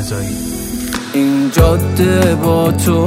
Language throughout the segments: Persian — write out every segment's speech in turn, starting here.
رضایی. این جاده با تو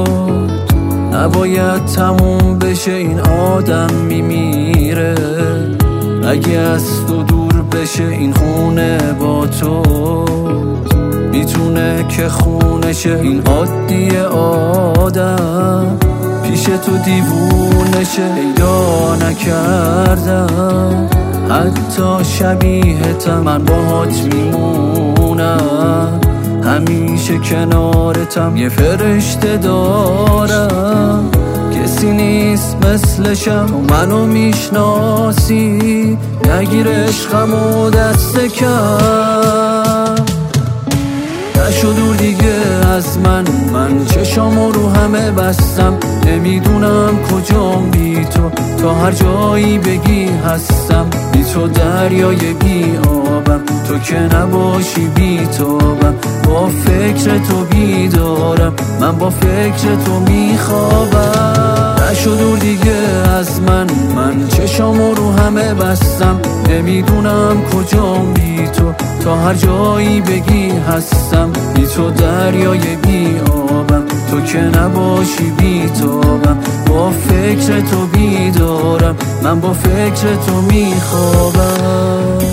نباید تموم بشه، این آدم میمیره اگه از تو دور بشه. این خونه با تو میتونه که خونشه، این عادی آدم پیش تو دیوونشه. پیدا نکردم حتی شبیهتم، من باهات میمونم همیشه کنارتم. یه فرشته دارم کسی نیست مثلشم، تو منو میشناسی نگیر عشقمو دست کم. نشو دور دیگه از من چشامو رو همه بستم، نمیدونم کجام بی تو، تا هر جایی بگی هستم. بی تو دریای بی آبم، تو که نباشی بی تابم. با فکر تو بیدارم، من با فکر تو میخوابم. نشو دور دیگه از من چشامو رو همه بستم، نمیدونم کجام بی تو، تا هر جایی بگی هستم. بی تو دریای بی آبم، تو که نباشی بی تابم. با فکر تو بیدارم، من با فکر تو میخوابم.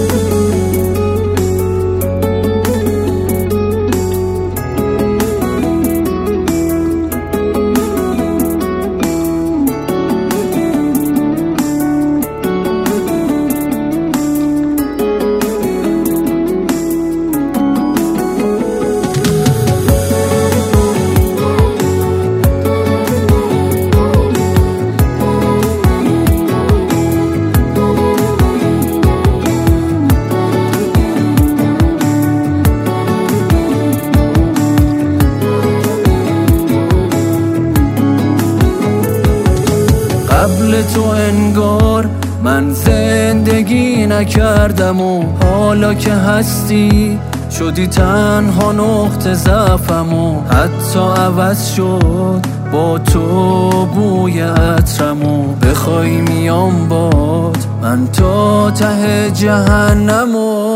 قبل تو انگار من زندگی نکردم و حالا که هستی شدی تنها نقطه ضعفم و حتی عوض شد با تو بوی عطرم و بخوای میام باد من تا ته جهنم و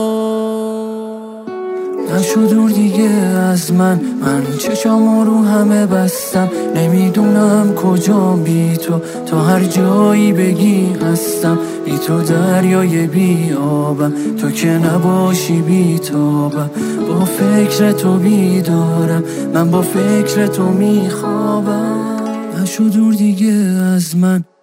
نشو دور دیگه از من چشامو رو همه بستم، نمیدونم کجام بی تو، تا هر جایی بگی هستم. بی تو دریای بی آبم، تو که نباشی بی تابم. با فکر تو بیدارم، من با فکر تو میخوابم. نشو دور دیگه از من